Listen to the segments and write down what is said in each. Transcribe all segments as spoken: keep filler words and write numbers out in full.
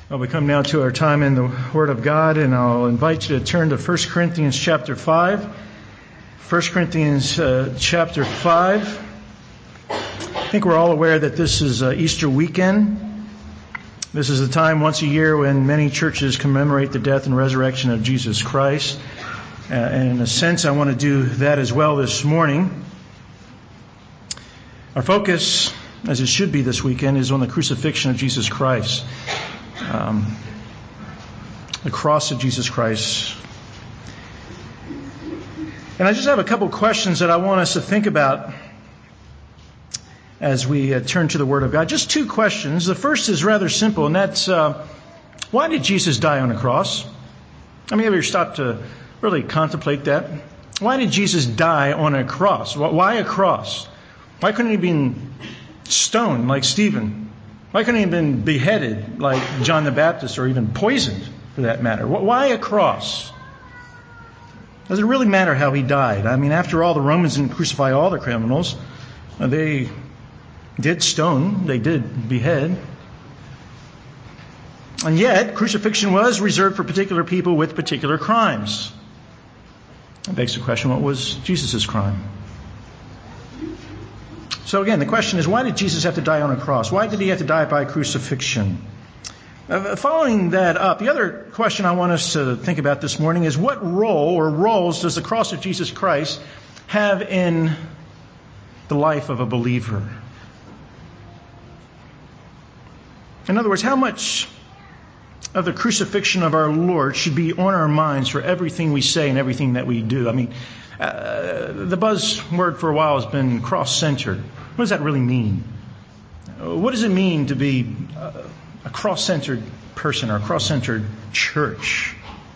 Well, we come now to our time in the Word of God, and I'll invite you to turn to First Corinthians chapter five. First Corinthians uh, chapter five. I think we're all aware that this is uh, Easter weekend. This is the time once a year when many churches commemorate the death and resurrection of Jesus Christ. Uh, and in a sense, I want to do that as well this morning. Our focus, as it should be this weekend, is on the crucifixion of Jesus Christ. Um, the cross of Jesus Christ. And I just have a couple questions that I want us to think about as we uh, turn to the Word of God. Just two questions. The first is rather simple, and that's, uh, why did Jesus die on the cross? I mean, have you ever stopped to really contemplate that? Why did Jesus die on a cross? Why a cross? Why couldn't he have been stoned like Stephen? Why couldn't he have been beheaded like John the Baptist, or even poisoned for that matter? Why a cross? Does it really matter how he died? I mean, after all, the Romans didn't crucify all the criminals. They did stone, they did behead. And yet, crucifixion was reserved for particular people with particular crimes. That begs the question, what was Jesus' crime? So again, the question is, why did Jesus have to die on a cross? Why did he have to die by crucifixion? Uh, following that up, the other question I want us to think about this morning is, what role or roles does the cross of Jesus Christ have in the life of a believer? In other words, how much of the crucifixion of our Lord should be on our minds for everything we say and everything that we do? I mean, uh, the buzzword for a while has been cross-centered. What does that really mean? What does it mean to be a cross-centered person or a cross-centered church?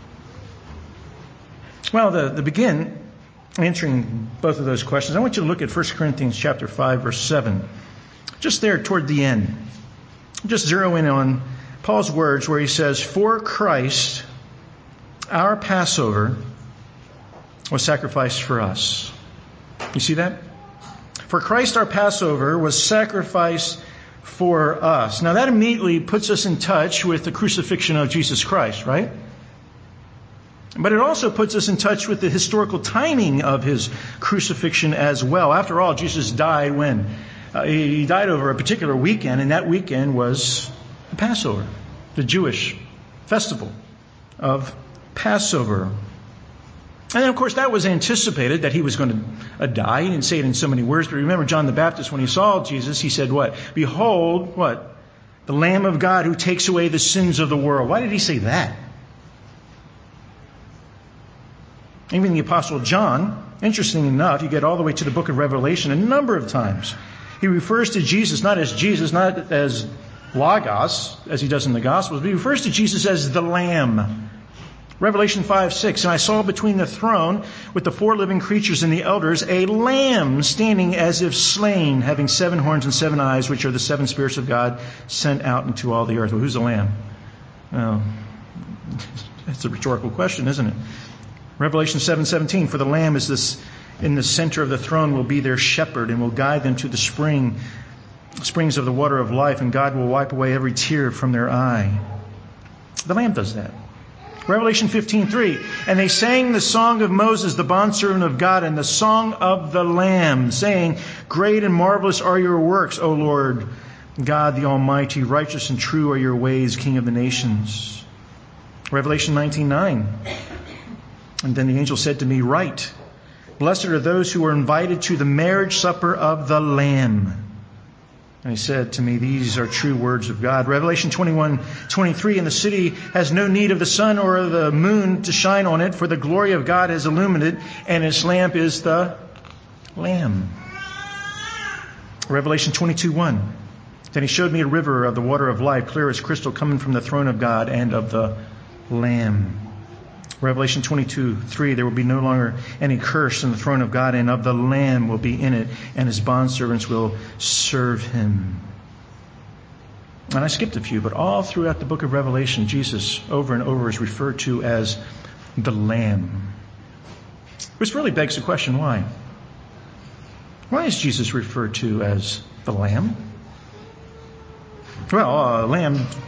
Well, to, to begin answering both of those questions, I want you to look at First Corinthians chapter five, verse seven. Just there toward the end. Just zero in on Paul's words where he says, "For Christ, our Passover, was sacrificed for us." You see that? For Christ our Passover was sacrificed for us. Now that immediately puts us in touch with the crucifixion of Jesus Christ, right? But it also puts us in touch with the historical timing of his crucifixion as well. After all, Jesus died when? Uh, he died over a particular weekend, and that weekend was the Passover, the Jewish festival of Passover. And then, of course, that was anticipated, that he was going to uh, die. He didn't say it in so many words, but remember John the Baptist, when he saw Jesus, he said what? "Behold," what? "The Lamb of God who takes away the sins of the world." Why did he say that? Even the Apostle John, interesting enough, you get all the way to the book of Revelation a number of times. He refers to Jesus not as Jesus, not as Logos, as he does in the Gospels, but he refers to Jesus as the Lamb. Revelation five six, "And I saw between the throne with the four living creatures and the elders a lamb standing as if slain, having seven horns and seven eyes, which are the seven spirits of God sent out into all the earth." Well, who's the lamb? Well, that's a rhetorical question, isn't it? Revelation seven seventeen, "For the lamb is this in the center of the throne, will be their shepherd and will guide them to the spring, springs of the water of life, and God will wipe away every tear from their eye." The lamb does that. Revelation fifteen three, "And they sang the song of Moses, the bondservant of God, and the song of the Lamb, saying, Great and marvelous are your works, O Lord God the Almighty. Righteous and true are your ways, King of the nations." Revelation nineteen nine, "And then the angel said to me, Write, Blessed are those who are invited to the marriage supper of the Lamb. And he said to me, These are true words of God." Revelation twenty-one twenty-three, "And the city has no need of the sun or of the moon to shine on it, for the glory of God has illuminated it, and its lamp is the Lamb." Revelation twenty-two one, "Then he showed me a river of the water of life, clear as crystal, coming from the throne of God and of the Lamb." Revelation twenty-two three, "There will be no longer any curse, and the throne of God and of the Lamb will be in it, and his bondservants will serve him." And I skipped a few, but all throughout the book of Revelation, Jesus over and over is referred to as the Lamb. Which really begs the question, why? Why is Jesus referred to as the Lamb? Well, a lamb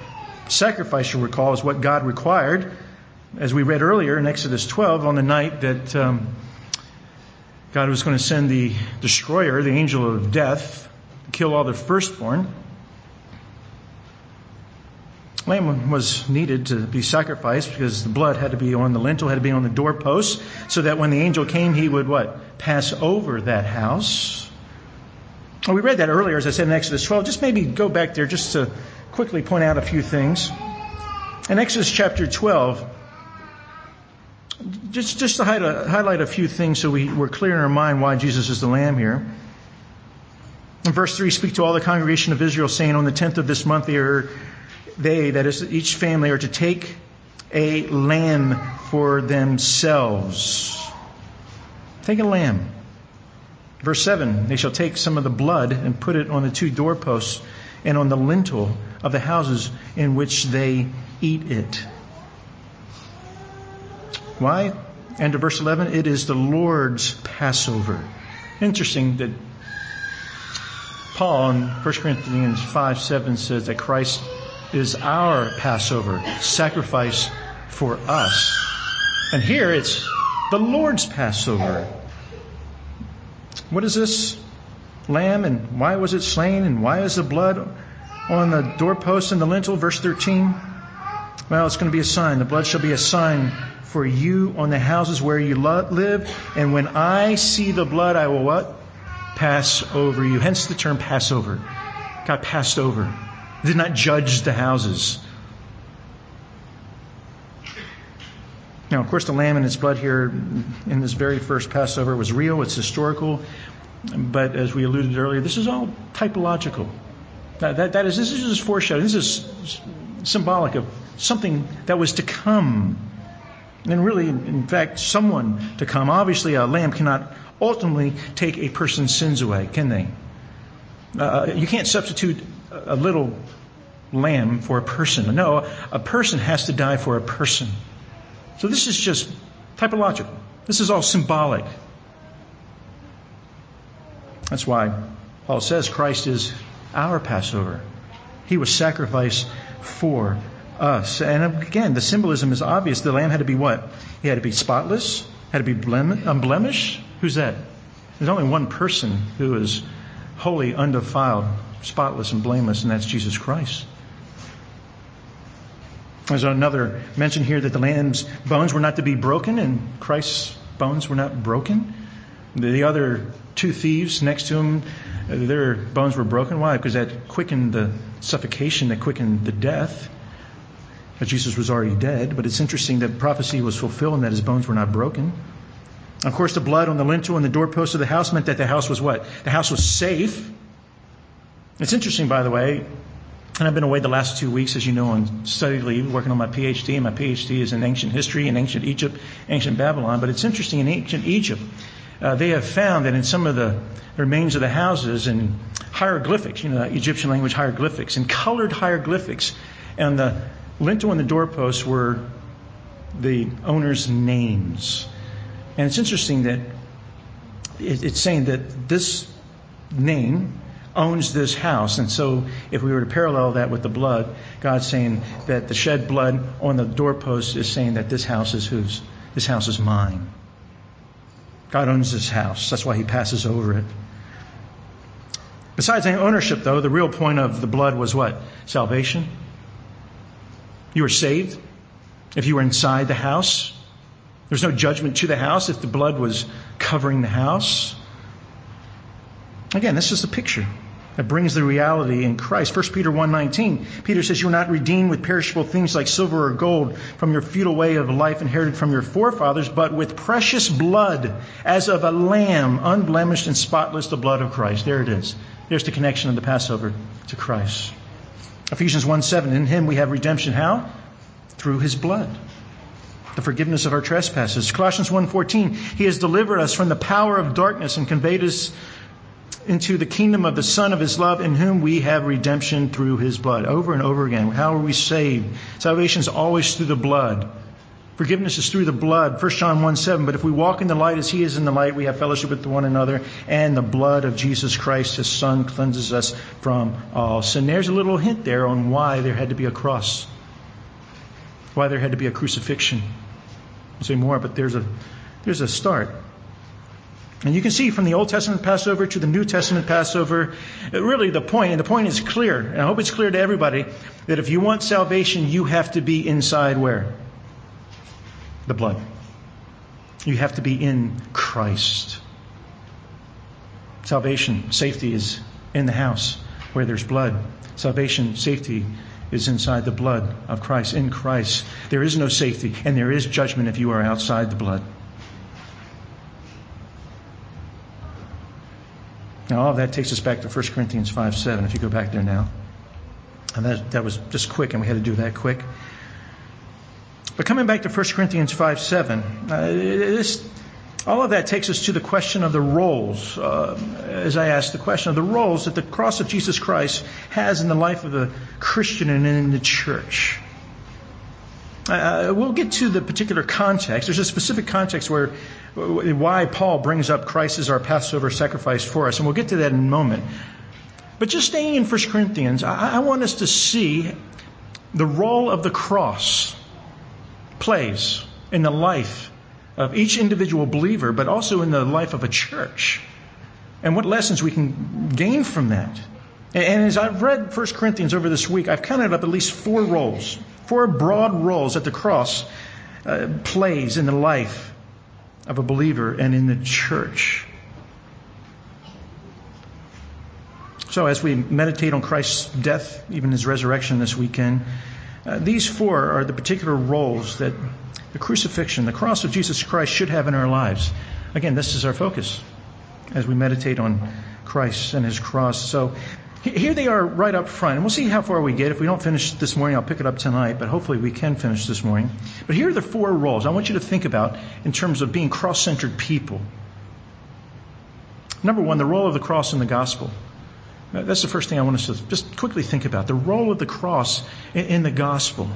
Sacrifice, you'll recall, is what God required, as we read earlier in Exodus twelve, on the night that um, God was going to send the destroyer, the angel of death, to kill all the firstborn. Lamb was needed to be sacrificed because the blood had to be on the lintel, had to be on the doorpost, so that when the angel came, he would what? Pass over that house. We read that earlier, as I said in Exodus twelve. Just maybe go back there just to quickly point out a few things. In Exodus chapter twelve, just, just to highlight, highlight a few things so we, we're clear in our mind why Jesus is the Lamb here. In verse three, speak to all the congregation of Israel, saying, on the tenth of this month they are They, that is, each family, are to take a lamb for themselves. Take a lamb. Verse seven, they shall take some of the blood and put it on the two doorposts and on the lintel of the houses in which they eat it. Why? And to verse eleven, it is the Lord's Passover. Interesting that Paul in First Corinthians five seven says that Christ is our Passover, sacrifice for us. And here it's the Lord's Passover. What is this lamb, and why was it slain, and why is the blood on the doorpost and the lintel? Verse thirteen. Well, it's going to be a sign. The blood shall be a sign for you on the houses where you live. And when I see the blood, I will what? Pass over you. Hence the term Passover. God passed over. Did not judge the houses. Now, of course, the lamb and its blood here in this very first Passover was real. It's historical. But as we alluded earlier, this is all typological. That, that, that is, this is just foreshadowing. This is symbolic of something that was to come. And really, in fact, someone to come. Obviously, a lamb cannot ultimately take a person's sins away, can they? Uh, you can't substitute a little lamb for a person. No, a person has to die for a person. So this is just typological. This is all symbolic. That's why Paul says Christ is our Passover. He was sacrificed for us. And again, the symbolism is obvious. The lamb had to be what? He had to be spotless, had to be blem- unblemished. Who's that? There's only one person who is holy, undefiled, spotless, and blameless, and that's Jesus Christ. There's another mention here that the lamb's bones were not to be broken, and Christ's bones were not broken. The other two thieves next to him, their bones were broken. Why? Because that quickened the suffocation, that quickened the death. But Jesus was already dead. But it's interesting that prophecy was fulfilled and that his bones were not broken. Of course, the blood on the lintel and the doorpost of the house meant that the house was what? The house was safe. It's interesting, by the way, and I've been away the last two weeks, as you know, on study leave, working on my P H D. And my P H D is in ancient history in ancient Egypt, ancient Babylon. But it's interesting, in ancient Egypt, uh, they have found that in some of the remains of the houses and hieroglyphics, you know, Egyptian language hieroglyphics, and colored hieroglyphics, and the lintel and the doorposts were the owners' names. And it's interesting that it's saying that this name owns this house. And so if we were to parallel that with the blood, God's saying that the shed blood on the doorpost is saying that this house is whose? This house is mine. God owns this house. That's why he passes over it. Besides ownership, though, the real point of the blood was what? Salvation. You were saved if you were inside the house. There's no judgment to the house if the blood was covering the house. Again, this is the picture that brings the reality in Christ. First Peter one nineteen, Peter says, you are not redeemed with perishable things like silver or gold from your futile way of life inherited from your forefathers, but with precious blood as of a lamb, unblemished and spotless, the blood of Christ. There it is. There's the connection of the Passover to Christ. Ephesians one seven, in him we have redemption. How? Through his blood. The forgiveness of our trespasses. Colossians one fourteen, he has delivered us from the power of darkness and conveyed us into the kingdom of the Son of his love, in whom we have redemption through his blood. Over and over again. How are we saved? Salvation is always through the blood. Forgiveness is through the blood. First John one seven, but if we walk in the light as he is in the light, we have fellowship with one another, and the blood of Jesus Christ, his Son, cleanses us from all sin. There's a little hint there on why there had to be a cross why there had to be a crucifixion. I'll say more, but there's a there's a start. And you can see from the Old Testament Passover to the New Testament Passover, really the point, and the point is clear, and I hope it's clear to everybody, that if you want salvation, you have to be inside where? The blood. You have to be in Christ. Salvation, safety is in the house where there's blood. Salvation, safety is inside the blood of Christ. In Christ, there is no safety, and there is judgment if you are outside the blood. Now, all of that takes us back to First Corinthians five seven, if you go back there now. And that, that was just quick, and we had to do that quick. But coming back to First Corinthians five seven, uh, this, all of that takes us to the question of the roles, uh, as I asked the question of the roles that the cross of Jesus Christ has in the life of the Christian and in the church. Uh, we'll get to the particular context. There's a specific context where why Paul brings up Christ as our Passover sacrifice for us, and we'll get to that in a moment. But just staying in First Corinthians, I, I want us to see the role of the cross plays in the life of each individual believer, but also in the life of a church, and what lessons we can gain from that. And, and as I've read First Corinthians over this week, I've counted up at least four roles, four broad roles that the cross uh, plays in the life of a believer and in the church. So as we meditate on Christ's death, even his resurrection this weekend, uh, these four are the particular roles that the crucifixion, the cross of Jesus Christ should have in our lives. Again, this is our focus as we meditate on Christ and his cross. So here they are right up front, and we'll see how far we get. If we don't finish this morning, I'll pick it up tonight, but hopefully we can finish this morning. But here are the four roles I want you to think about in terms of being cross-centered people. Number one, the role of the cross in the gospel. That's the first thing I want us to just quickly think about. The role of the cross in the gospel.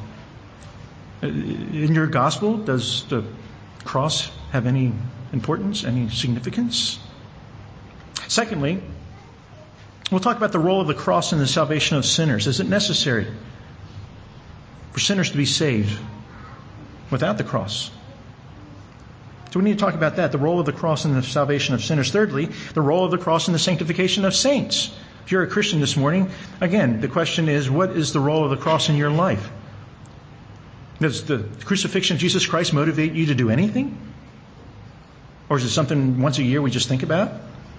In your gospel, does the cross have any importance, any significance? Secondly, we'll talk about the role of the cross in the salvation of sinners. Is it necessary for sinners to be saved without the cross? So we need to talk about that, the role of the cross in the salvation of sinners. Thirdly, the role of the cross in the sanctification of saints. If you're a Christian this morning, again, the question is, what is the role of the cross in your life? Does the crucifixion of Jesus Christ motivate you to do anything? Or is it something once a year we just think about?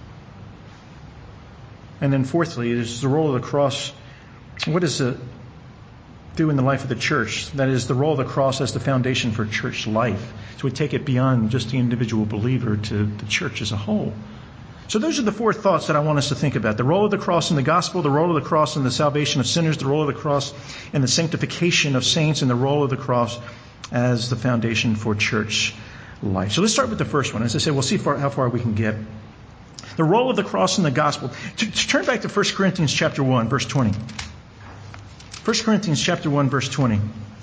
And then fourthly, is the role of the cross. What does it do in the life of the church? That is, the role of the cross as the foundation for church life. So we take it beyond just the individual believer to the church as a whole. So those are the four thoughts that I want us to think about. The role of the cross in the gospel, the role of the cross in the salvation of sinners, the role of the cross in the sanctification of saints, and the role of the cross as the foundation for church life. So let's start with the first one. As I said, we'll see far, how far we can get. The role of the cross in the gospel. To, to turn back to First Corinthians chapter one, verse twenty. First Corinthians chapter one, verse twenty.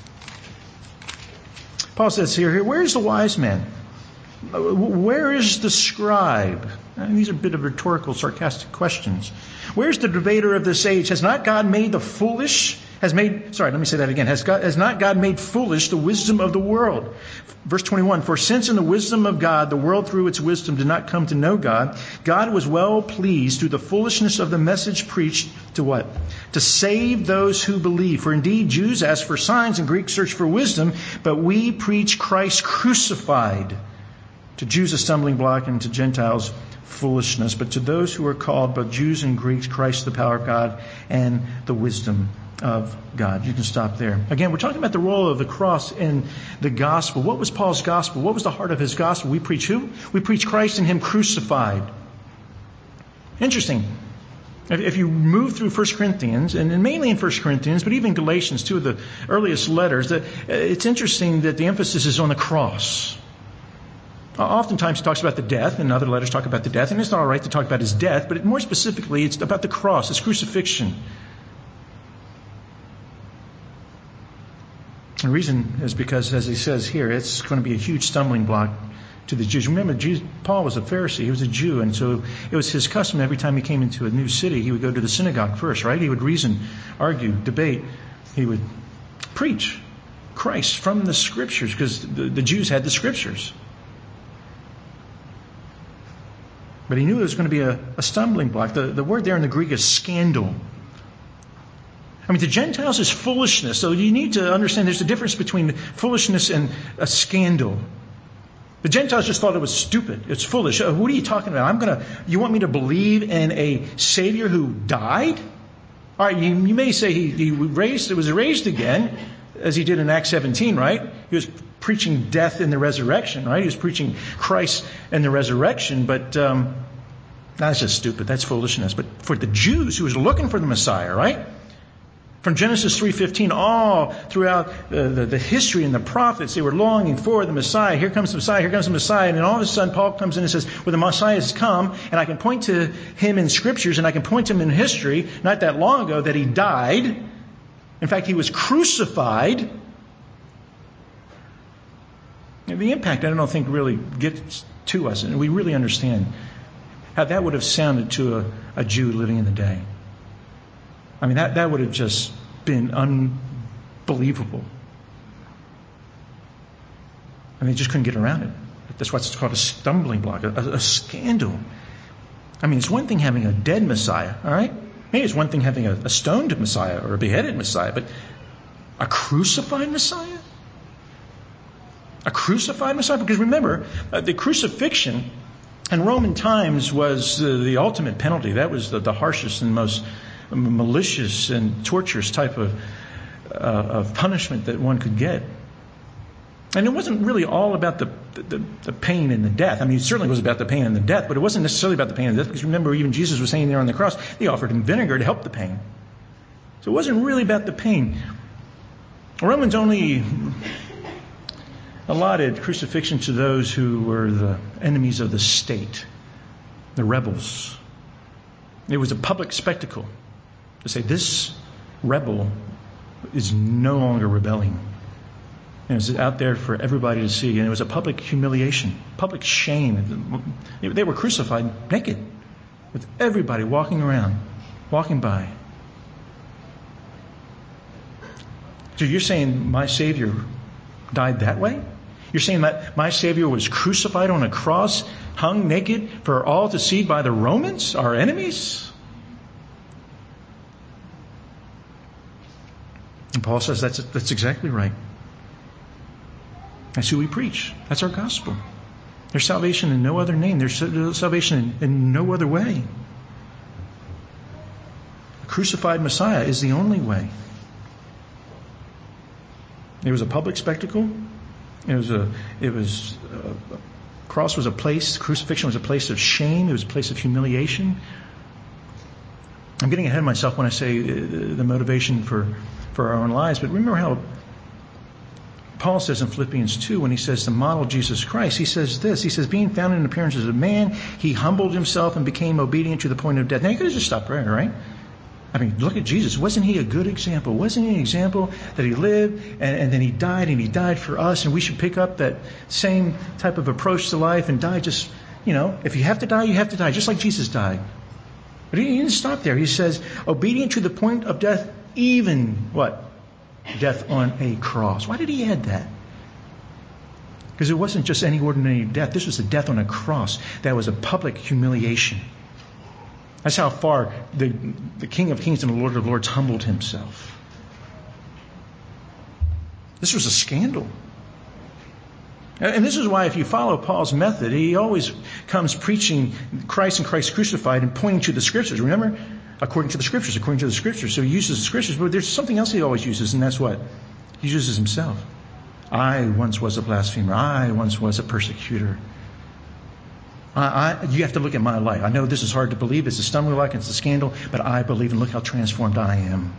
Paul says here, here, where is the wise man? Where is the scribe? And these are a bit of rhetorical, sarcastic questions. Where's the debater of this age? Has not God made the foolish? Has made, sorry, let me say that again. Has, God, has not God made foolish the wisdom of the world? Verse twenty-one, for since in the wisdom of God, the world through its wisdom did not come to know God, God was well pleased through the foolishness of the message preached to what? To save those who believe. For indeed, Jews ask for signs and Greeks search for wisdom, but we preach Christ crucified. To Jews a stumbling block and to Gentiles foolishness. But to those who are called, both Jews and Greeks, Christ the power of God and the wisdom of God. You can stop there. Again, we're talking about the role of the cross in the gospel. What was Paul's gospel? What was the heart of his gospel? We preach who? We preach Christ and Him crucified. Interesting. If you move through First Corinthians, and mainly in First Corinthians, but even Galatians, two of the earliest letters, that it's interesting that the emphasis is on the cross. Oftentimes he talks about the death, and other letters talk about the death, and it's not all right to talk about his death, but more specifically, it's about the cross, his crucifixion. The reason is because, as he says here, it's going to be a huge stumbling block to the Jews. Remember, Jesus, Paul was a Pharisee. He was a Jew, and so it was his custom every time he came into a new city, he would go to the synagogue first, right? He would reason, argue, debate. He would preach Christ from the Scriptures, because the, the Jews had the Scriptures. But he knew it was going to be a, a stumbling block. The, the word there in the Greek is scandal. I mean, the Gentiles is foolishness. So you need to understand there's a difference between foolishness and a scandal. The Gentiles just thought it was stupid. It's foolish. Uh, what are you talking about? I'm gonna. You want me to believe in a Savior who died? All right, you, you may say he, he raised, it was raised again, as he did in Acts seventeen, right? He was preaching death in the resurrection, right? He was preaching Christ and the resurrection, but um, that's just stupid. That's foolishness. But for the Jews who was looking for the Messiah, right? From Genesis three fifteen, all throughout the, the, the history and the prophets, they were longing for the Messiah. Here comes the Messiah, here comes the Messiah. And then all of a sudden, Paul comes in and says, well, the Messiah has come, and I can point to him in Scriptures, and I can point to him in history, not that long ago, that he died. In fact, he was crucified. And the impact, I don't think, really gets to us, and we really understand how that would have sounded to a, a Jew living in the day. I mean, that, that would have just been unbelievable. And they just couldn't get around it. That's why it's called a stumbling block, a, a scandal. I mean, it's one thing having a dead Messiah, all right? Maybe it's one thing having a, a stoned Messiah or a beheaded Messiah, but a crucified Messiah? A crucified Messiah? Because remember, uh, the crucifixion in Roman times was uh, the ultimate penalty. That was the, the harshest and most malicious and torturous type of uh, of punishment that one could get. And it wasn't really all about the, the the pain and the death. I mean, it certainly was about the pain and the death, but it wasn't necessarily about the pain and the death, because remember, even Jesus was saying there on the cross, they offered him vinegar to help the pain. So it wasn't really about the pain. Romans only allotted crucifixion to those who were the enemies of the state, the rebels. It was a public spectacle to say this rebel is no longer rebelling. And it was out there for everybody to see. And it was a public humiliation, public shame. They were crucified naked with everybody walking around, walking by. So you're saying my Savior died that way? You're saying that my Savior was crucified on a cross, hung naked for all to see by the Romans, our enemies? And Paul says that's that's exactly right. That's who we preach. That's our gospel. There's salvation in no other name. There's salvation in, in no other way. A crucified Messiah is the only way. It was a public spectacle. It was a. It was. A, cross was a place. Crucifixion was a place of shame. It was a place of humiliation. I'm getting ahead of myself when I say the motivation for, for our own lives. But remember how Paul says in Philippians two, when he says to model Jesus Christ, he says this. He says, being found in appearance as a man, he humbled himself and became obedient to the point of death. Now, you could have just stopped there, right? I mean, look at Jesus. Wasn't he a good example? Wasn't he an example that he lived and, and then he died and he died for us, and we should pick up that same type of approach to life and die just, you know, if you have to die, you have to die, just like Jesus died. But he didn't stop there. He says, obedient to the point of death, even what? Death on a cross. Why did he add that? Because it wasn't just any ordinary death. This was a death on a cross. That was a public humiliation. That's how far the, the King of Kings and the Lord of Lords humbled himself. This was a scandal. And this is why, if you follow Paul's method, he always comes preaching Christ and Christ crucified and pointing to the Scriptures. Remember? According to the Scriptures, according to the Scriptures. So he uses the Scriptures, but there's something else he always uses, and that's what? He uses himself. I once was a blasphemer. I once was a persecutor. I, I, you have to look at my life. I know this is hard to believe. It's a stumbling block. It's a scandal. But I believe, and look how transformed I am.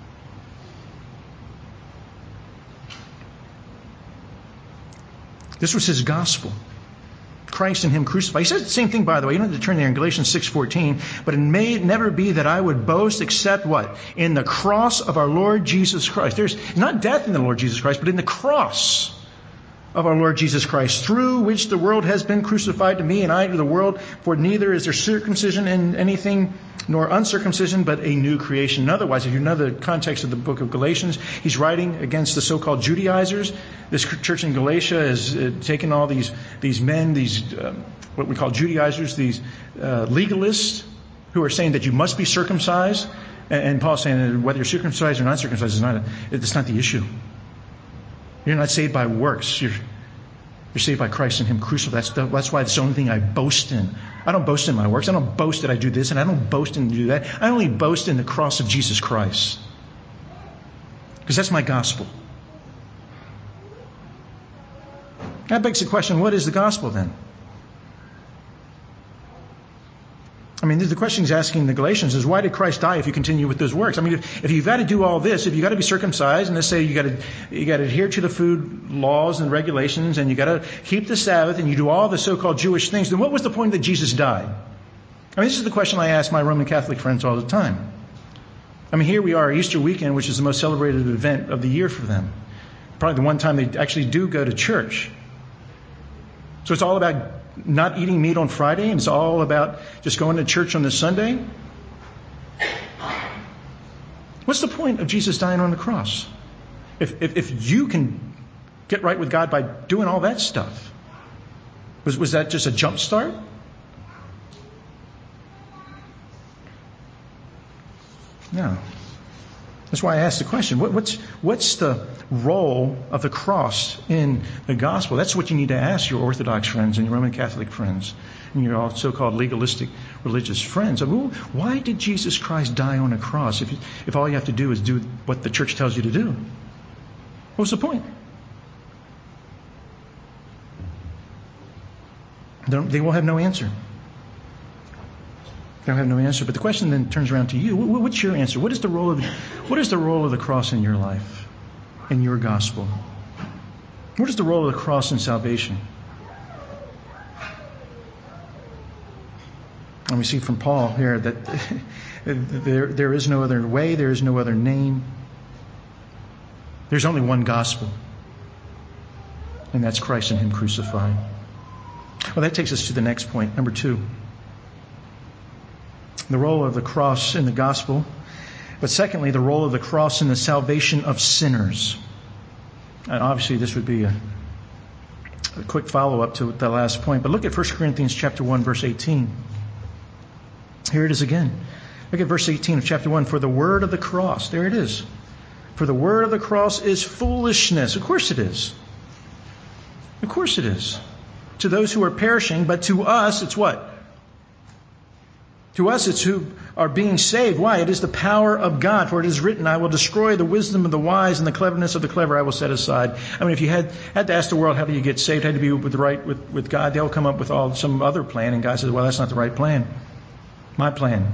This was his gospel. Christ and him crucified. He says the same thing, by the way. You don't have to turn there in Galatians six fourteen. But it may never be that I would boast except what? In the cross of our Lord Jesus Christ. There's not death in the Lord Jesus Christ, but in the cross. of our Lord Jesus Christ, through which the world has been crucified to me, and I to the world. For neither is there circumcision in anything, nor uncircumcision, but a new creation. Otherwise, if you know the context of the book of Galatians, he's writing against the so-called Judaizers. This church in Galatia has uh, taken all these these men, these um, what we call Judaizers, these uh, legalists, who are saying that you must be circumcised. And, and Paul's saying that whether you're circumcised or not circumcised is not a, it's not the issue. You're not saved by works. You're, you're saved by Christ and Him crucified. That's, the, that's why it's the only thing I boast in. I don't boast in my works. I don't boast that I do this, and I don't boast in do that. I only boast in the cross of Jesus Christ. Because that's my gospel. That begs the question, what is the gospel then? I mean, the question he's asking the Galatians is, why did Christ die if you continue with those works? I mean, if, if you've got to do all this, if you've got to be circumcised, and let's say you got to you got to adhere to the food laws and regulations, and you got to keep the Sabbath, and you do all the so-called Jewish things, then what was the point that Jesus died? I mean, this is the question I ask my Roman Catholic friends all the time. I mean, here we are, Easter weekend, which is the most celebrated event of the year for them. Probably the one time they actually do go to church. So it's all about not eating meat on Friday, and it's all about just going to church on the Sunday. What's the point of Jesus dying on the cross? If, if, if you can get right with God by doing all that stuff, was, was that just a jump start? No. That's why I asked the question, what, what's, what's the role of the cross in the gospel? That's what you need to ask your Orthodox friends and your Roman Catholic friends and your so-called legalistic religious friends. I mean, why did Jesus Christ die on a cross if, you, if all you have to do is do what the church tells you to do? What's the point? They will have no answer. They'll have no answer. But the question then turns around to you. What's your answer? What is the role of the, what is the role of the cross in your life, in your gospel? What is the role of the cross in salvation? And we see from Paul here that there, there is no other way, there is no other name. There's only one gospel, and that's Christ and Him crucified. Well, that takes us to the next point, number two. The role of the cross in the gospel. But secondly, the role of the cross in the salvation of sinners. And obviously this would be a, a quick follow-up to the last point. But look at First Corinthians chapter one, verse eighteen. Here it is again. Look at verse eighteen of chapter one. For the word of the cross, there it is. For the word of the cross is foolishness. Of course it is. Of course it is. To those who are perishing, but to us it's what? To us, it's who are being saved. Why? It is the power of God. For it is written, I will destroy the wisdom of the wise, and the cleverness of the clever I will set aside. I mean, if you had had to ask the world, how do you get saved? How do you be with the right with, with God? They'll come up with all some other plan. And God says, well, that's not the right plan. My plan.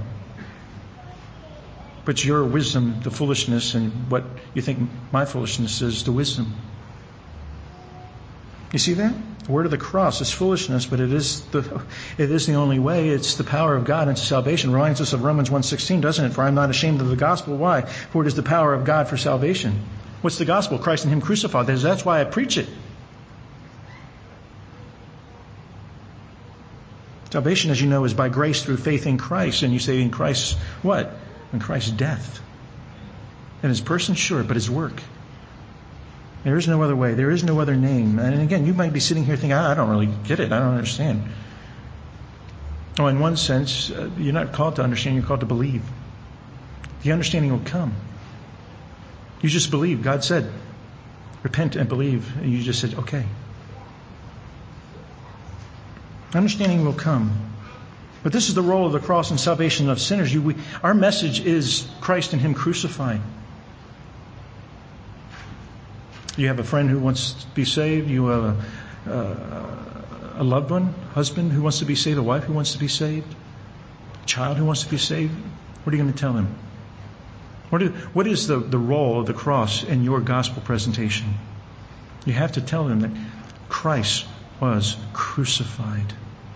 But your wisdom, the foolishness, and what you think my foolishness is, the wisdom. You see that? The word of the cross is foolishness, but it is the it is the only way. It's the power of God into salvation. It reminds us of Romans one sixteen, doesn't it? For I am not ashamed of the gospel. Why? For it is the power of God for salvation. What's the gospel? Christ and Him crucified. That's why I preach it. Salvation, as you know, is by grace through faith in Christ. And you say in Christ's what? In Christ's death. And His person, sure, but His work. There is no other way. There is no other name. And again, you might be sitting here thinking, I don't really get it. I don't understand. Oh, in one sense, uh, you're not called to understand. You're called to believe. The understanding will come. You just believe. God said, repent and believe. And you just said, okay. Understanding will come. But this is the role of the cross and salvation of sinners. You, we, our message is Christ and Him crucified. You have a friend who wants to be saved. You have a, uh, a loved one, husband who wants to be saved, a wife who wants to be saved, a child who wants to be saved. What are you going to tell them? What is, what is the, the role of the cross in your gospel presentation? You have to tell them that Christ was crucified.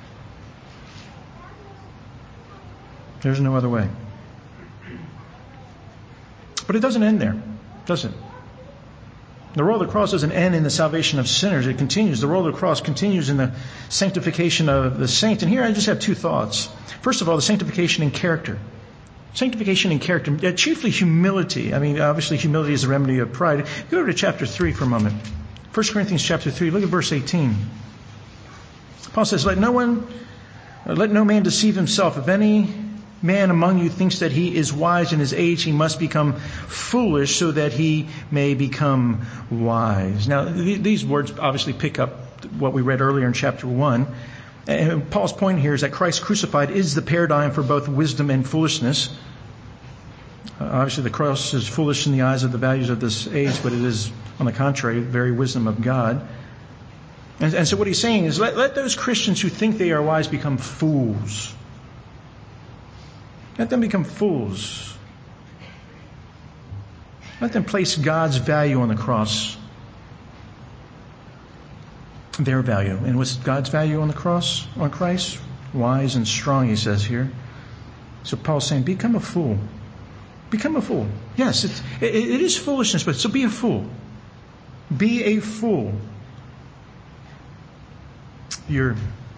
There's no other way. But it doesn't end there, does it? The role of the cross doesn't end in the salvation of sinners. It continues. The role of the cross continues in the sanctification of the saints. And here I just have two thoughts. First of all, the sanctification in character. Sanctification in character, uh, chiefly humility. I mean, obviously humility is the remedy of pride. Go over to chapter three for a moment. First Corinthians chapter three, look at verse eighteen. Paul says, let no one, uh, let no man deceive himself. If any man among you thinks that he is wise in his age, he must become foolish so that he may become wise. Now, th- these words obviously pick up what we read earlier in chapter one. And Paul's point here is that Christ crucified is the paradigm for both wisdom and foolishness. Uh, obviously, the cross is foolish in the eyes of the values of this age, but it is, on the contrary, the very wisdom of God. And, and so what he's saying is let, let those Christians who think they are wise become fools. Let them become fools. Let them place God's value on the cross. Their value. And what's God's value on the cross, on Christ? Wise and strong, he says here. So Paul's saying, become a fool. Become a fool. Yes, it's, it, it is foolishness, but so be a fool. Be a fool. You're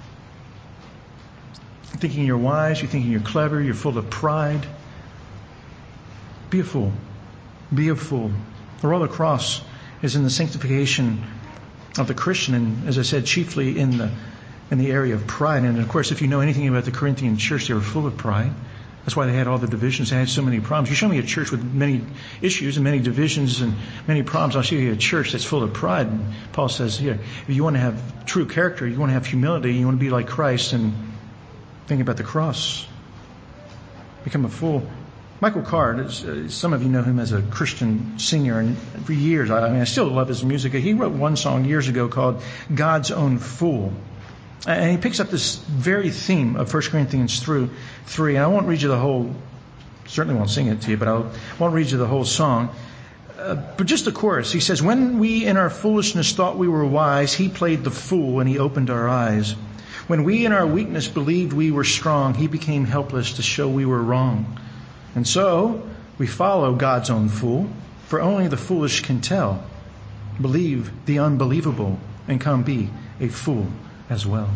thinking you're wise, you're thinking you're clever, you're full of pride. Be a fool. Be a fool. The role of the cross is in the sanctification of the Christian, and as I said, chiefly in the in the area of pride. And of course, if you know anything about the Corinthian church, they were full of pride. That's why they had all the divisions. They had so many problems. You show me a church with many issues and many divisions and many problems, I'll show you a church that's full of pride. And Paul says here, if you want to have true character, you want to have humility, you want to be like Christ, and think about the cross. Become a fool. Michael Card, is, uh, some of you know him as a Christian singer, and for years, I, I mean, I still love his music. He wrote one song years ago called God's Own Fool. And he picks up this very theme of First Corinthians three. And I won't read you the whole, certainly won't sing it to you, but I won't read you the whole song. Uh, but just the chorus. He says, when we in our foolishness thought we were wise, he played the fool and he opened our eyes. When we in our weakness believed we were strong, he became helpless to show we were wrong. And so we follow God's own fool, for only the foolish can tell. Believe the unbelievable and come be a fool as well.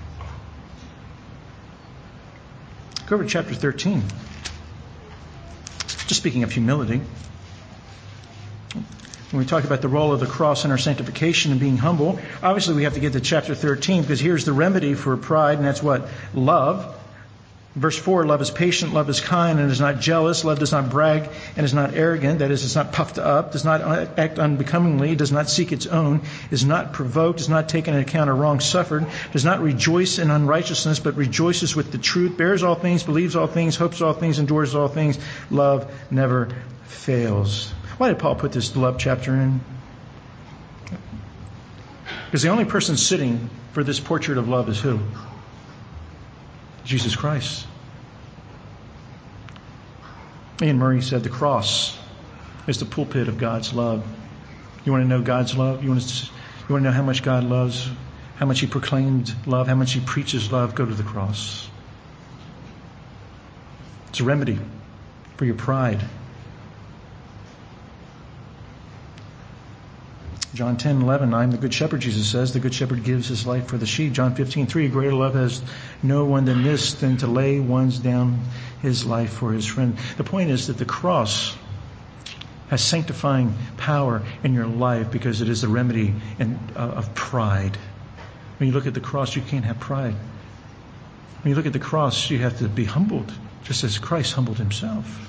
Go over to chapter thirteen. Just speaking of humility. When we talk about the role of the cross in our sanctification and being humble, obviously we have to get to chapter thirteen, because here's the remedy for pride, and that's what? Love. Verse four, love is patient, love is kind, and is not jealous. Love does not brag and is not arrogant. That is, it's not puffed up, does not act unbecomingly, does not seek its own, is not provoked, does not take into account a wrong suffered, does not rejoice in unrighteousness, but rejoices with the truth, bears all things, believes all things, hopes all things, endures all things. Love never fails. Why did Paul put this love chapter in? Because the only person sitting for this portrait of love is who? Jesus Christ. Ian Murray said the cross is the pulpit of God's love. You want to know God's love? You want to, you want to know how much God loves? How much He proclaimed love? How much He preaches love? Go to the cross. It's a remedy for your pride. John ten eleven, I am the good shepherd, Jesus says. The good shepherd gives his life for the sheep. John fifteen three, greater love has no one than this, than to lay one's down his life for his friend. The point is that the cross has sanctifying power in your life because it is the remedy in, uh, of pride. When you look at the cross, you can't have pride. When you look at the cross, you have to be humbled, just as Christ humbled himself.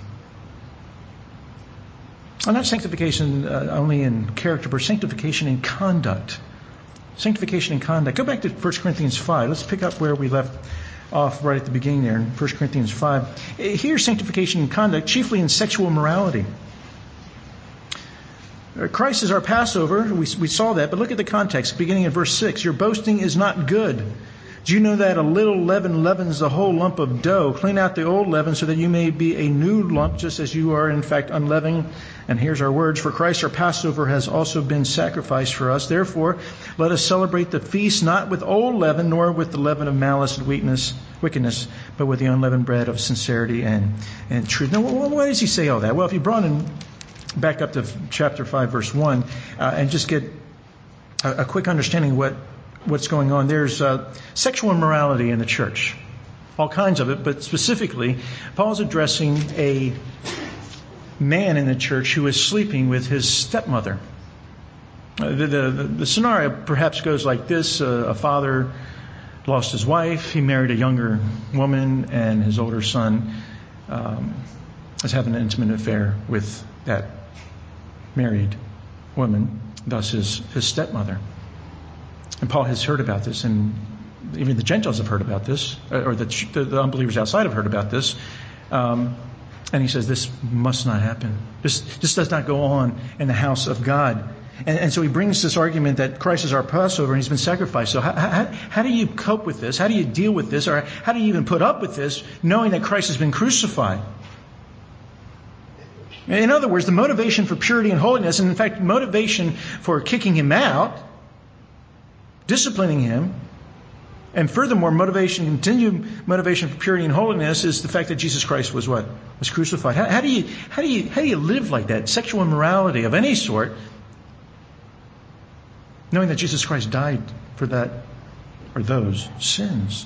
And not sanctification uh, only in character, but sanctification in conduct. Sanctification in conduct. Go back to First Corinthians five. Let's pick up where we left off right at the beginning there in First Corinthians five. Here's sanctification in conduct, chiefly in sexual morality. Christ is our Passover. We, we saw that, but look at the context, beginning in verse six. Your boasting is not good. Do you know that a little leaven leavens the whole lump of dough? Clean out the old leaven so that you may be a new lump, just as you are in fact unleavened. And here's our words. For Christ our Passover has also been sacrificed for us. Therefore, let us celebrate the feast not with old leaven, nor with the leaven of malice and weakness, wickedness, but with the unleavened bread of sincerity and, and truth. Now, why does he say all that? Well, if you brought in back up to chapter five, verse one, uh, and just get a, a quick understanding of what, what's going on. There's uh, sexual immorality in the church. All kinds of it, but specifically, Paul's addressing a man in the church who is sleeping with his stepmother. Uh, the, the, the scenario perhaps goes like this. Uh, a father lost his wife. He married a younger woman, and his older son um, is having an intimate affair with that married woman, thus his, his stepmother. And Paul has heard about this, and even the Gentiles have heard about this, or the, the, the unbelievers outside have heard about this. Um, and he says, this must not happen. This, this does not go on in the house of God. And, and so he brings this argument that Christ is our Passover and he's been sacrificed. So how, how, how do you cope with this? How do you deal with this? Or how do you even put up with this, knowing that Christ has been crucified? In other words, the motivation for purity and holiness, and in fact, motivation for kicking him out, disciplining him, and furthermore, motivation, continued motivation for purity and holiness is the fact that Jesus Christ was what? Was crucified. How, how do you, how do you, how do you live like that? Sexual immorality of any sort, knowing that Jesus Christ died for that, or those sins.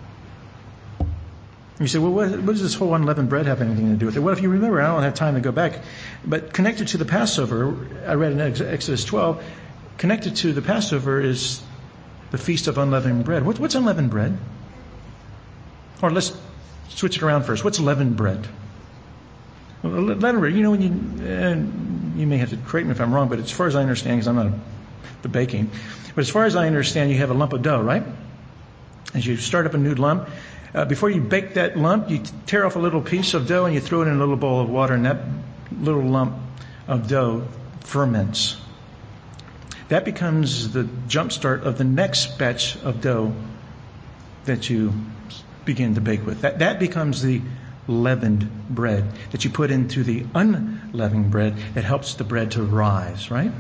You say, well, what, what does this whole unleavened bread have anything to do with it? Well, if you remember, I don't have time to go back, but connected to the Passover, I read in Exodus twelve, connected to the Passover is the Feast of Unleavened Bread. What, what's unleavened bread? Or let's switch it around first. What's leavened bread? Well, leavened bread, you know, when you, and you may have to correct me if I'm wrong, but as far as I understand, because I'm not a, the baking, but as far as I understand, you have a lump of dough, right? As you start up a new lump, uh, before you bake that lump, you tear off a little piece of dough and you throw it in a little bowl of water, and that little lump of dough ferments. That becomes the jump start of the next batch of dough that you begin to bake with. That, that becomes the leavened bread that you put into the unleavened bread that helps the bread to rise, right?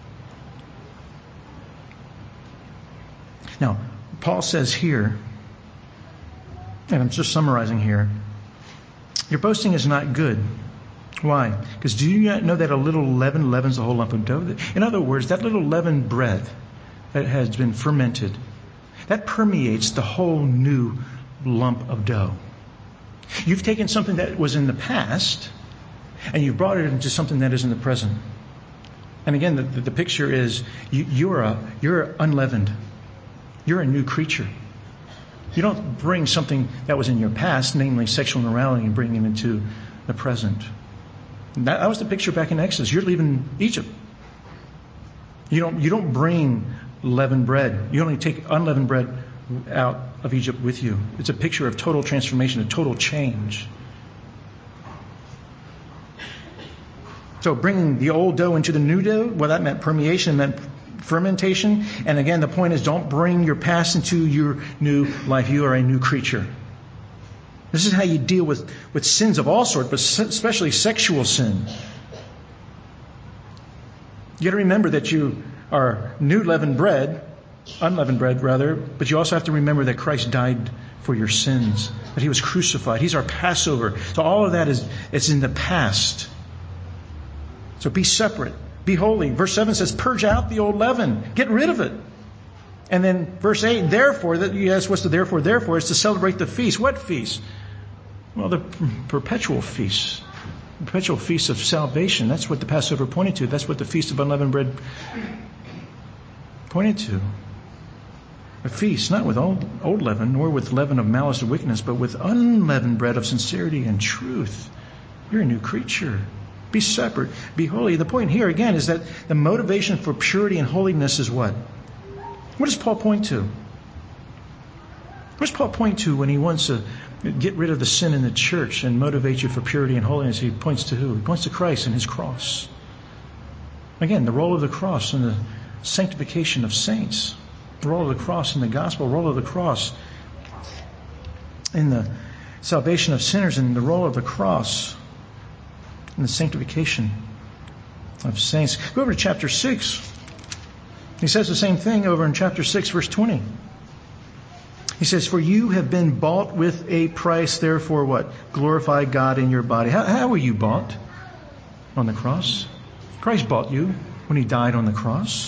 Now, Paul says here, and I'm just summarizing here, your boasting is not good. Why? Because do you not know that a little leaven leavens a whole lump of dough? In other words, that little leavened bread that has been fermented, that permeates the whole new lump of dough. You've taken something that was in the past and you've brought it into something that is in the present. And again, the, the, the picture is you, you're a, you're unleavened. You're a new creature. You don't bring something that was in your past, namely sexual immorality, and bring it into the present. That, that was the picture back in Exodus. You're leaving Egypt. You don't, you don't bring leavened bread. You only take unleavened bread out of Egypt with you. It's a picture of total transformation, a total change. So bringing the old dough into the new dough, well, that meant permeation, meant fermentation. And again, the point is, don't bring your past into your new life. You are a new creature. This is how you deal with, with sins of all sorts, but especially sexual sin. You got to remember that you are new leavened bread, unleavened bread rather, but you also have to remember that Christ died for your sins, that He was crucified. He's our Passover. So all of that is it's in the past. So be separate. Be holy. Verse seven says, purge out the old leaven. Get rid of it. And then verse eight, therefore, that you ask what's the therefore? Therefore is to celebrate the feast. What feast? Well, the perpetual feast. The perpetual feast of salvation. That's what the Passover pointed to. That's what the Feast of Unleavened Bread pointed to. A feast, not with old, old leaven, nor with leaven of malice or wickedness, but with unleavened bread of sincerity and truth. You're a new creature. Be separate. Be holy. The point here, again, is that the motivation for purity and holiness is what? What does Paul point to? What does Paul point to when he wants to get rid of the sin in the church and motivate you for purity and holiness? He points to who? He points to Christ and His cross. Again, the role of the cross in the sanctification of saints. The role of the cross in the gospel. The role of the cross in the salvation of sinners. And the role of the cross in the sanctification of saints. Go over to chapter six. He says the same thing over in chapter six, verse twenty. He says, for you have been bought with a price, therefore what? Glorify God in your body. How, how were you bought? On the cross. Christ bought you when he died on the cross.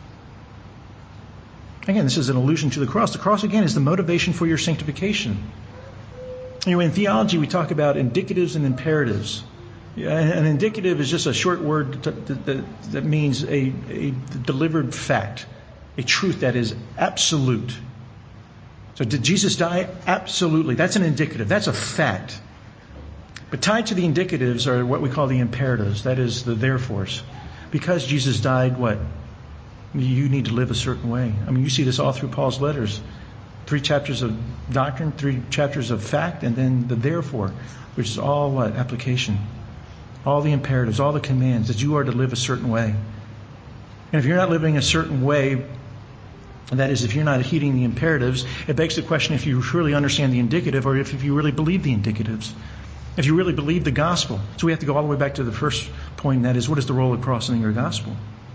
Again, this is an allusion to the cross. The cross, again, is the motivation for your sanctification. You know, in theology, we talk about indicatives and imperatives. An indicative is just a short word that, that means a, a delivered fact, a truth that is absolute. So did Jesus die? Absolutely. That's an indicative. That's a fact. But tied to the indicatives are what we call the imperatives. That is the therefores. Because Jesus died, what? You need to live a certain way. I mean, you see this all through Paul's letters. Three chapters of doctrine, three chapters of fact, and then the therefore, which is all what? Application. All the imperatives, all the commands that you are to live a certain way. And if you're not living a certain way, and that is, if you're not heeding the imperatives, it begs the question if you truly understand the indicative or if, if you really believe the indicatives. If you really believe the gospel. So we have to go all the way back to the first point, and that is, what is the role of the cross in your gospel?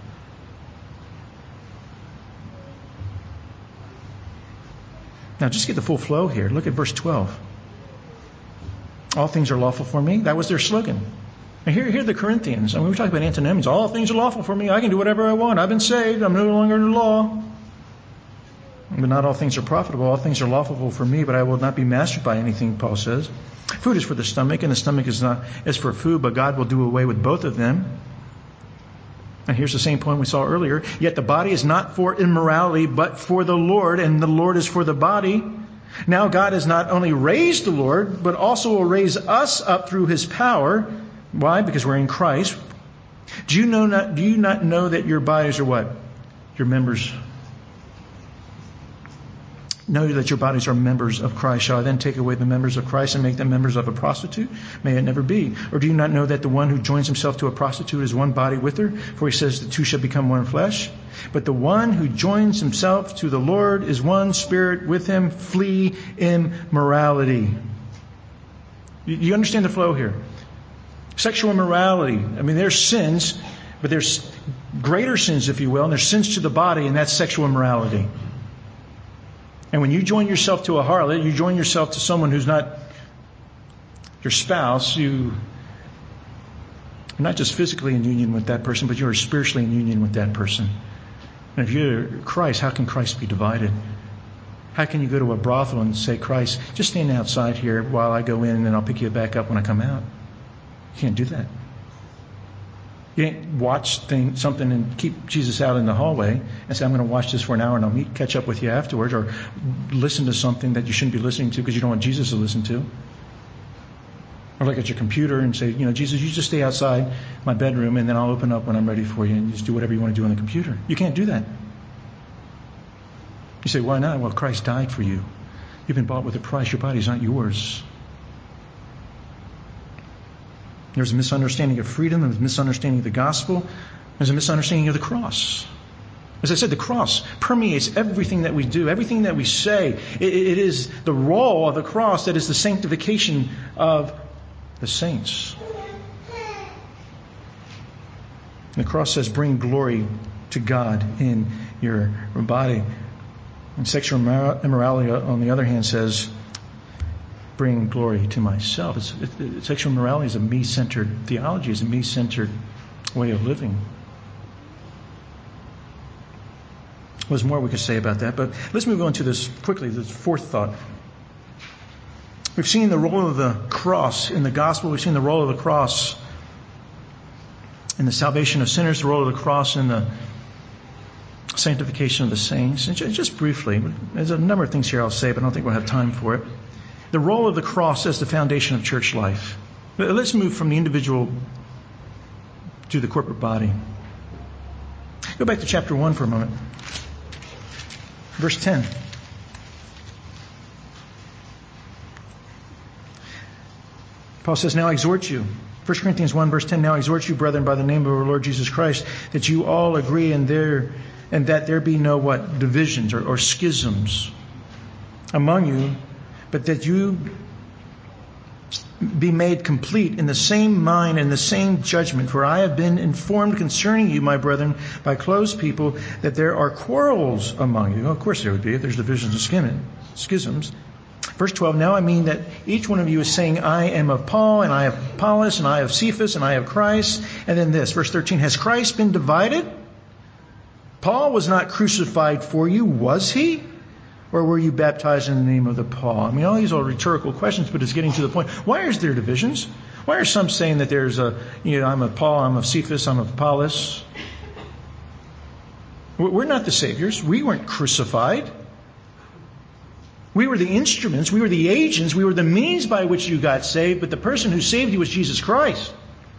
Now, just get the full flow here. Look at verse twelve. All things are lawful for me. That was their slogan. And here, here are the Corinthians. I mean, we talk about antinomians. All things are lawful for me. I can do whatever I want. I've been saved. I'm no longer under law. But not all things are profitable. All things are lawful for me, but I will not be mastered by anything, Paul says. Food is for the stomach, and the stomach is not is for food, but God will do away with both of them. And here's the same point we saw earlier. Yet the body is not for immorality, but for the Lord, and the Lord is for the body. Now God has not only raised the Lord, but also will raise us up through his power. Why? Because we're in Christ. Do you know not, do you not know that your bodies are what? Your members. Know that your bodies are members of Christ. Shall I then take away the members of Christ and make them members of a prostitute? May it never be. Or do you not know that the one who joins himself to a prostitute is one body with her? For he says the two shall become one flesh. But the one who joins himself to the Lord is one spirit with him. Flee immorality. You understand the flow here? Sexual immorality. I mean, there's sins, but there's greater sins, if you will, and there's sins to the body, and that's sexual immorality. And when you join yourself to a harlot, you join yourself to someone who's not your spouse, you, you're not just physically in union with that person, but you are spiritually in union with that person. And if you're Christ, how can Christ be divided? How can you go to a brothel and say, Christ, just stand outside here while I go in and I'll pick you back up when I come out? You can't do that. You can't watch thing, something and keep Jesus out in the hallway and say, I'm going to watch this for an hour and I'll meet, catch up with you afterwards, or listen to something that you shouldn't be listening to because you don't want Jesus to listen to. Or look at your computer and say, you know, Jesus, you just stay outside my bedroom and then I'll open up when I'm ready for you and just do whatever you want to do on the computer. You can't do that. You say, why not? Well, Christ died for you. You've been bought with a price. Your body's not yours. There's a misunderstanding of freedom. There's a misunderstanding of the gospel. There's a misunderstanding of the cross. As I said, the cross permeates everything that we do, everything that we say. It, it is the role of the cross that is the sanctification of the saints. The cross says, bring glory to God in your body. And sexual immorality, on the other hand, says, bring glory to myself. It's, it, it, sexual morality is a me-centered theology, is a me-centered way of living. There's more we could say about that, but let's move on to this quickly, this fourth thought. We've seen the role of the cross in the gospel. We've seen the role of the cross in the salvation of sinners, the role of the cross in the sanctification of the saints. And just briefly, there's a number of things here I'll say, but I don't think we'll have time for it. The role of the cross as the foundation of church life. Let's move from the individual to the corporate body. Go back to chapter one for a moment. Verse ten. Paul says, now I exhort you. First Corinthians one, verse ten, now I exhort you, brethren, by the name of our Lord Jesus Christ, that you all agree in there, and that there be no what? Divisions or, or schisms among you, but that you be made complete in the same mind and the same judgment. For I have been informed concerning you, my brethren, by close people, that there are quarrels among you. Well, of course there would be if there's divisions and schisms. Verse twelve, now I mean that each one of you is saying, I am of Paul, and I have Apollos, and I have Cephas, and I have Christ. And then this, verse thirteen, has Christ been divided? Paul was not crucified for you, was he? Or were you baptized in the name of the Paul? I mean, all these are rhetorical questions, but it's getting to the point. Why is there divisions? Why are some saying that there's a, you know, I'm of Paul, I'm of Cephas, I'm of Apollos? We're not the saviors. We weren't crucified. We were the instruments. We were the agents. We were the means by which you got saved. But the person who saved you was Jesus Christ.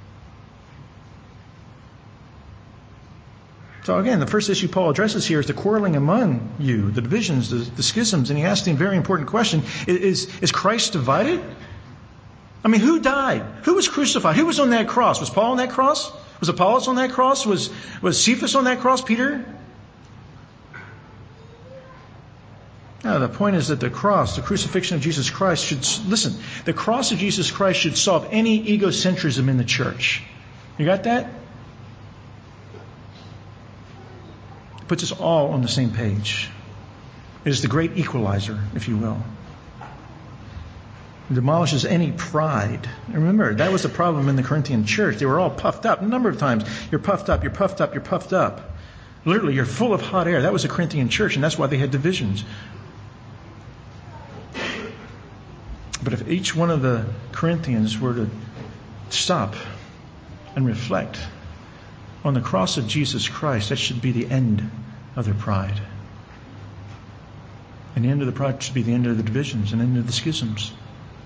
So again, the first issue Paul addresses here is the quarreling among you, the divisions, the, the schisms. And he asks the very important question, is, is Christ divided? I mean, who died? Who was crucified? Who was on that cross? Was Paul on that cross? Was Apollos on that cross? Was, was Cephas on that cross? Peter? No, the point is that the cross, the crucifixion of Jesus Christ should, listen, the cross of Jesus Christ should solve any egocentrism in the church. You got that? It puts us all on the same page. It is the great equalizer, if you will. It demolishes any pride. And remember, that was the problem in the Corinthian church. They were all puffed up. A number of times, you're puffed up, you're puffed up, you're puffed up. Literally, you're full of hot air. That was the Corinthian church, and that's why they had divisions. But if each one of the Corinthians were to stop and reflect on the cross of Jesus Christ, that should be the end of their pride. And the end of the pride should be the end of the divisions and end of the schisms.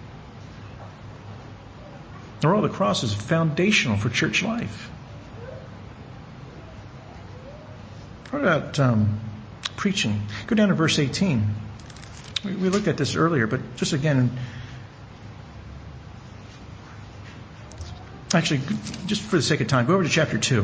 The role of the cross is foundational for church life. What about um, preaching? Go down to verse eighteen. We, we looked at this earlier, but just again, actually, just for the sake of time, go over to chapter two.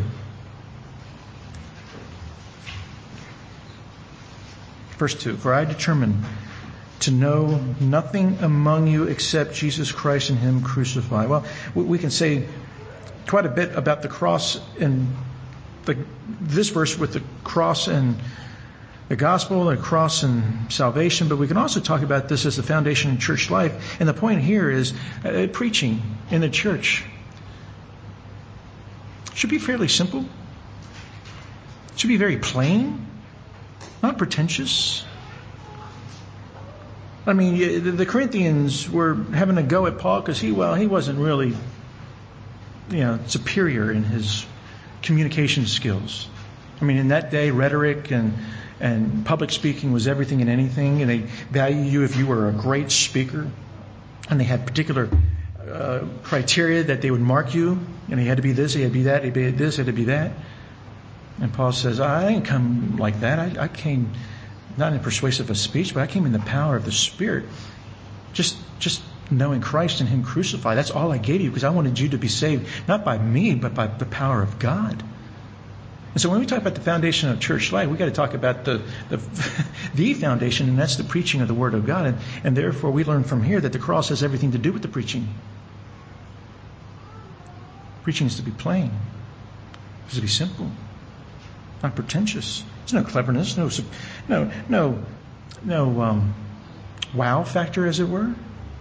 Verse two, for I determined to know nothing among you except Jesus Christ and Him crucified. Well, we can say quite a bit about the cross in the, this verse with the cross and the gospel, the cross and salvation, but we can also talk about this as the foundation of church life. And the point here is uh, preaching in the church should be fairly simple. It should be very plain, not pretentious. I mean, the Corinthians were having a go at Paul because he, well, he wasn't really, you know, superior in his communication skills. I mean, in that day, rhetoric and and public speaking was everything and anything, and they value you if you were a great speaker. And they had particular uh, criteria that they would mark you, and he had to be this, he had to be that, he had to be this, he had to be that. And Paul says, I didn't come like that. I, I came not in persuasive of speech, but I came in the power of the Spirit. Just, just knowing Christ and Him crucified. That's all I gave you because I wanted you to be saved, not by me, but by the power of God. And so when we talk about the foundation of church life, we've got to talk about the, the, the foundation, and that's the preaching of the Word of God. And, and therefore we learn from here that the cross has everything to do with the preaching. Preaching is to be plain. It's to be simple. Not pretentious. There's no cleverness, no no no no um, wow factor, as it were.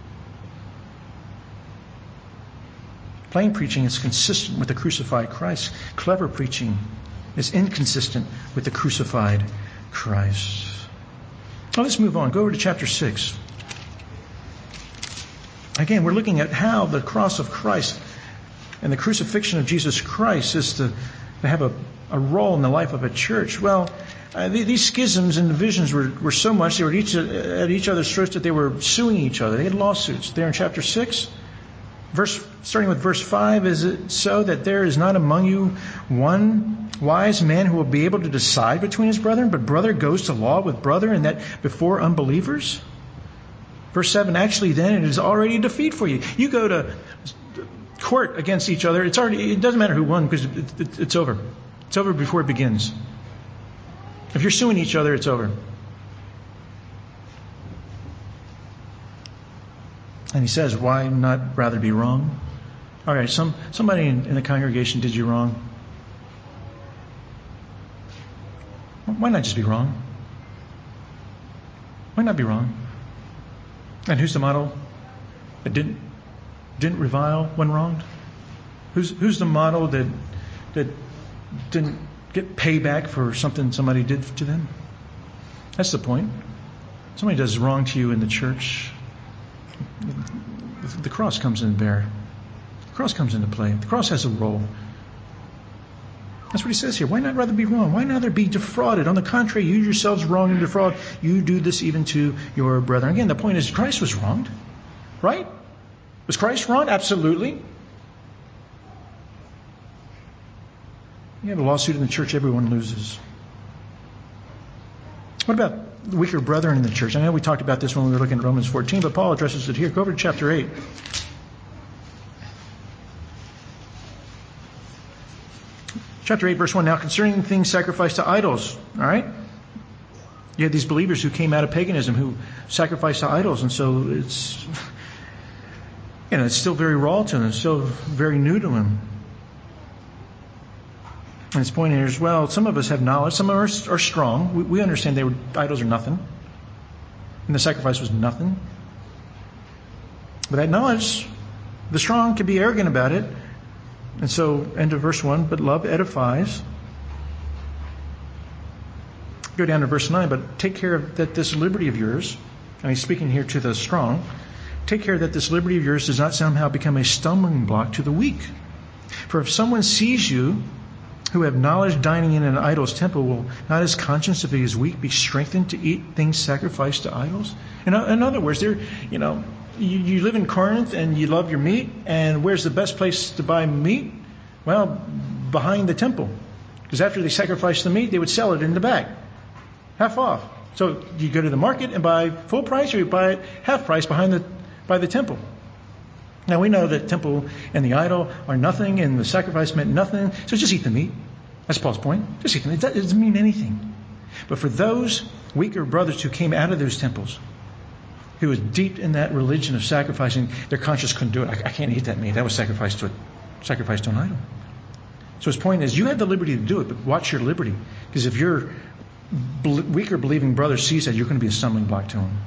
Plain preaching is consistent with the crucified Christ. Clever preaching is inconsistent with the crucified Christ. Now let's move on. Go over to chapter six. Again, we're looking at how the cross of Christ and the crucifixion of Jesus Christ is to, to have a, a role in the life of a church. Well, uh, these schisms and divisions were, were so much, they were each, at each other's throats that they were suing each other. They had lawsuits. There in chapter six, verse, starting with verse five, is it so that there is not among you one wise man who will be able to decide between his brethren, but brother goes to law with brother, and that before unbelievers? Verse seven, actually then it is already a defeat for you. You go to court against each other, it's already, it doesn't matter who won because it, it, it's over. It's over before it begins. If you're suing each other, it's over. And he says, why not rather be wrong? All right, some somebody in, in the congregation did you wrong. Why not just be wrong? Why not be wrong? And who's the model that didn't didn't revile when wronged? Who's who's the model that that didn't get payback for something somebody did to them? That's the point. Somebody does wrong to you in the church, the cross comes in bear. The cross comes into play. The cross has a role. That's what he says here. Why not rather be wrong? Why not rather be defrauded? On the contrary, you yourselves wrong and defraud. You do this even to your brethren. Again, the point is Christ was wronged. Right? Was Christ wronged? Absolutely. You have a lawsuit in the church, everyone loses. What about the weaker brethren in the church? I know we talked about this when we were looking at Romans fourteen, but Paul addresses it here. Go over to chapter eight. Chapter eight, verse one. Now concerning things sacrificed to idols, all right? You had these believers who came out of paganism who sacrificed to idols, and so it's, you know, it's still very raw to them. It's still very new to them. And his point here is, well, some of us have knowledge. Some of us are strong. We, we understand they were idols are nothing, and the sacrifice was nothing. But that knowledge, the strong can be arrogant about it. And so, end of verse one, but love edifies. Go down to verse nine, but take care of that this liberty of yours, and he's speaking here to the strong, take care that this liberty of yours does not somehow become a stumbling block to the weak. For if someone sees you who have knowledge dining in an idol's temple, will not his conscience, if he is weak, be strengthened to eat things sacrificed to idols? In, in other words, there, you know, you, you live in Corinth and you love your meat, and where's the best place to buy meat? Well, behind the temple. Because after they sacrificed the meat, they would sell it in the back. Half off. So you go to the market and buy full price, or you buy it half price behind the by the temple. Now we know that temple and the idol are nothing, and the sacrifice meant nothing. So just eat the meat. That's Paul's point. Just eat the meat. It doesn't mean anything. But for those weaker brothers who came out of those temples, who was deep in that religion of sacrificing, their conscience couldn't do it. I, I can't eat that meat. That was sacrificed to a, sacrificed to an idol. So his point is, you have the liberty to do it, but watch your liberty. Because if your weaker believing brother sees that, you're going to be a stumbling block to him.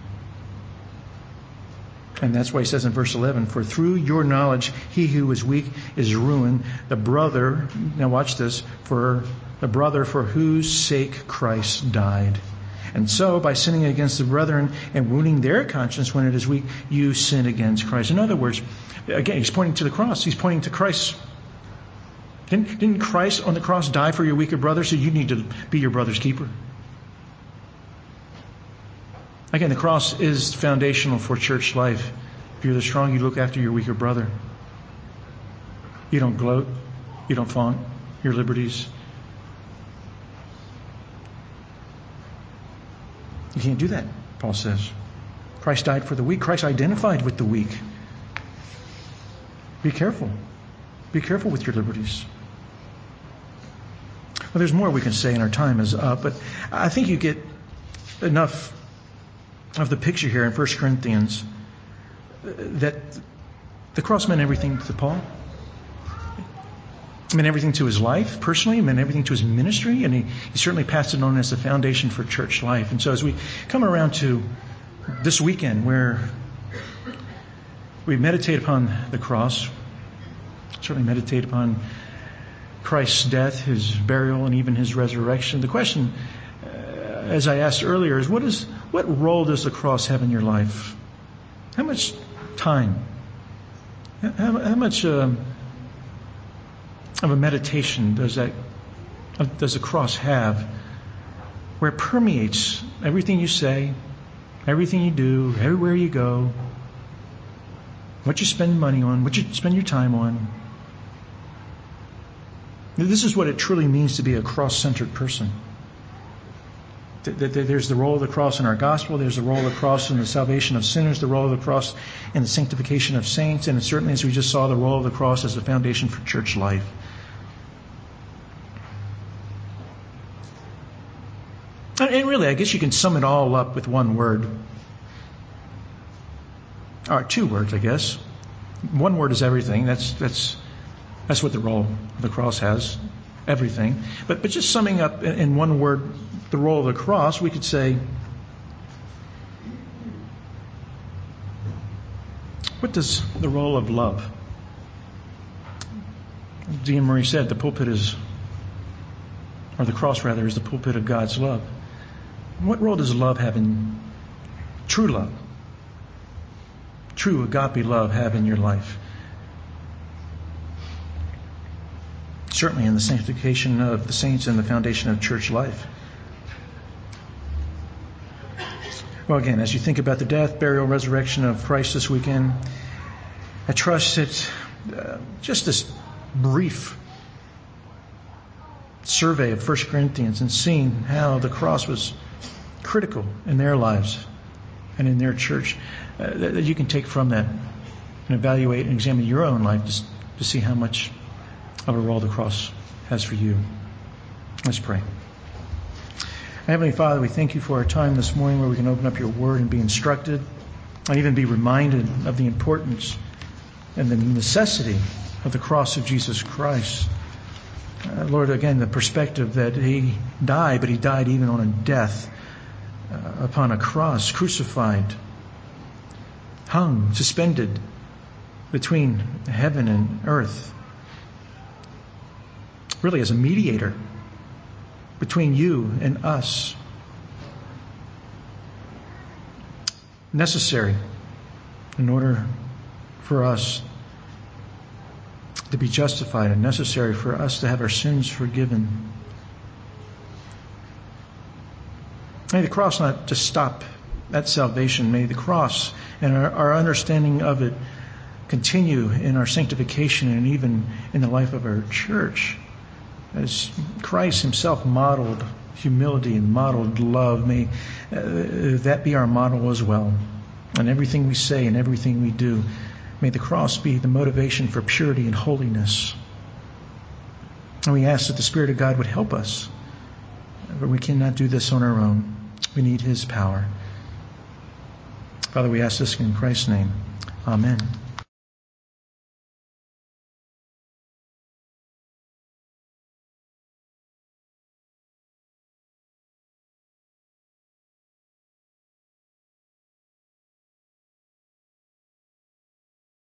And that's why he says in verse eleven, for through your knowledge, he who is weak is ruined. The brother, now watch this, for the brother for whose sake Christ died. And so, by sinning against the brethren and wounding their conscience when it is weak, you sin against Christ. In other words, again, he's pointing to the cross. He's pointing to Christ. Didn't, didn't Christ on the cross die for your weaker brother? So you need to be your brother's keeper. Again, the cross is foundational for church life. If you're the strong, you look after your weaker brother. You don't gloat. You don't flaunt your liberties. You can't do that, Paul says. Christ died for the weak. Christ identified with the weak. Be careful. Be careful with your liberties. Well, there's more we can say, and our time is up, but I think you get enough of the picture here in First Corinthians that the cross meant everything to Paul. It meant everything to his life personally. It meant everything to his ministry. And he, he certainly passed it on as the foundation for church life. And so as we come around to this weekend where we meditate upon the cross, certainly meditate upon Christ's death, his burial, and even his resurrection, the question, uh, as I asked earlier, is what is what role does the cross have in your life? How much time? How, how much... Uh, of a meditation does that does the cross have, where it permeates everything you say, everything you do, everywhere you go, what you spend money on, what you spend your time on? This is what it truly means to be a cross-centered person. There's the role of the cross in our gospel. There's the role of the cross in the salvation of sinners, the role of the cross in the sanctification of saints, and certainly, as we just saw, the role of the cross as the foundation for church life. And really, I guess you can sum it all up with one word. All right, two words, I guess. One word is everything. That's that's that's what the role of the cross has. Everything. But but just summing up in one word the role of the cross, we could say What does the role of love? Dean Murray said the pulpit is, or the cross rather, is the pulpit of God's love. What role does love have in, true love, true agape love have in your life? Certainly in the sanctification of the saints and the foundation of church life. Well, again, as you think about the death, burial, resurrection of Christ this weekend, I trust that uh, just this brief survey of First Corinthians and seeing how the cross was critical in their lives and in their church, uh, that, that you can take from that and evaluate and examine your own life just to see how much of a role the cross has for you. Let's pray. Heavenly Father, we thank you for our time this morning where we can open up your word and be instructed and even be reminded of the importance and the necessity of the cross of Jesus Christ. Uh, Lord, again, the perspective that he died, but he died even on a death uh, upon a cross, crucified, hung, suspended between heaven and earth, really as a mediator between you and us. Necessary in order for us to be justified and necessary for us to have our sins forgiven. May the cross not just stop at salvation. May the cross and our, our understanding of it continue in our sanctification and even in the life of our church. As Christ himself modeled humility and modeled love, may uh, that be our model as well. And everything we say and everything we do, may the cross be the motivation for purity and holiness. And we ask that the Spirit of God would help us. But we cannot do this on our own. We need his power. Father, we ask this in Christ's name. Amen.